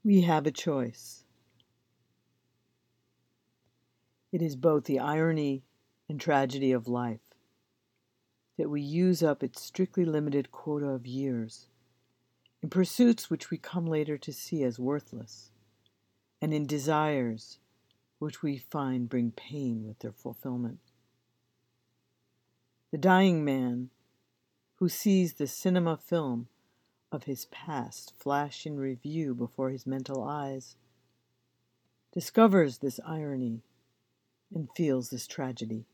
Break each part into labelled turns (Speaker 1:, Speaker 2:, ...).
Speaker 1: We have a choice. It is both the irony and tragedy of life that we use up its strictly limited quota of years in pursuits which we come later to see as worthless, and in desires which we find bring pain with their fulfillment. The dying man who sees the cinema film of his past flash in review before his mental eyes discovers this irony and feels this tragedy.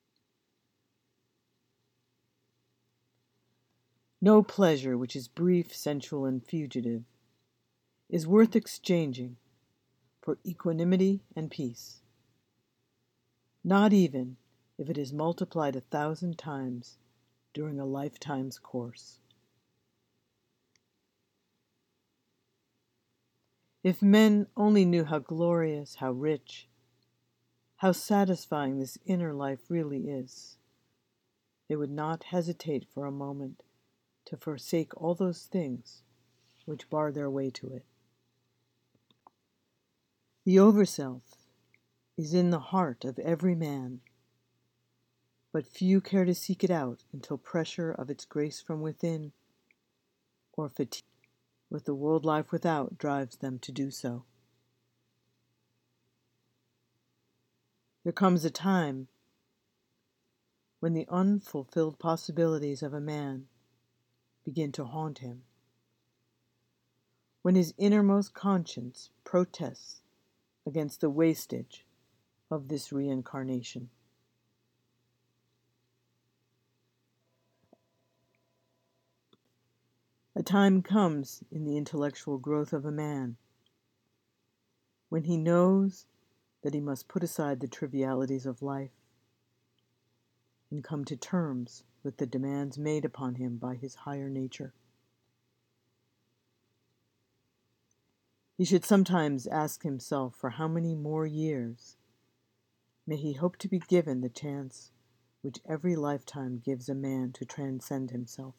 Speaker 1: No pleasure which is brief, sensual, and fugitive is worth exchanging for equanimity and peace, not even if it is multiplied 1,000 times during a lifetime's course. If men only knew how glorious, how rich, how satisfying this inner life really is, they would not hesitate for a moment to forsake all those things which bar their way to it. The overself is in the heart of every man, but few care to seek it out until pressure of its grace from within or fatigue with the world life without drives them to do so. There comes a time when the unfulfilled possibilities of a man begin to haunt him, when his innermost conscience protests against the wastage of this reincarnation. A time comes in the intellectual growth of a man when he knows that he must put aside the trivialities of life and come to terms with the demands made upon him by his higher nature. He should sometimes ask himself for how many more years may he hope to be given the chance which every lifetime gives a man to transcend himself.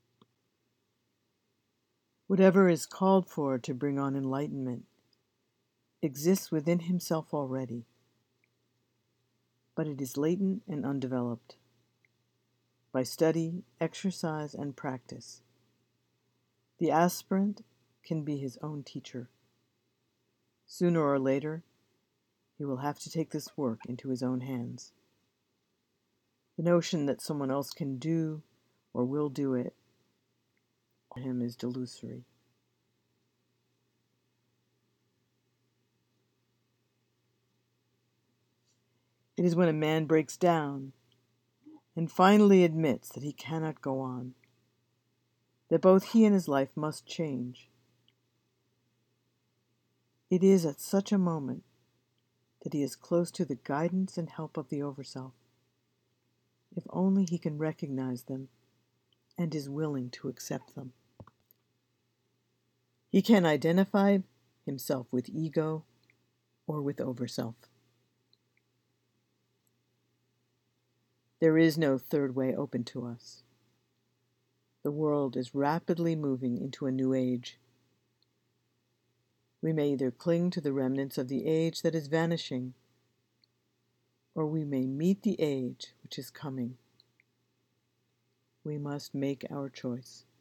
Speaker 1: Whatever is called for to bring on enlightenment exists within himself already, but it is latent and undeveloped. By study, exercise, and practice, the aspirant can be his own teacher. Sooner or later, he will have to take this work into his own hands. The notion that someone else can do or will do it for him is delusory. It is when a man breaks down and finally admits that he cannot go on, that both he and his life must change. It is at such a moment that he is close to the guidance and help of the Overself, if only he can recognize them and is willing to accept them. He can identify himself with ego or with Overself. There is no third way open to us. The world is rapidly moving into a new age. We may either cling to the remnants of the age that is vanishing, or we may meet the age which is coming. We must make our choice.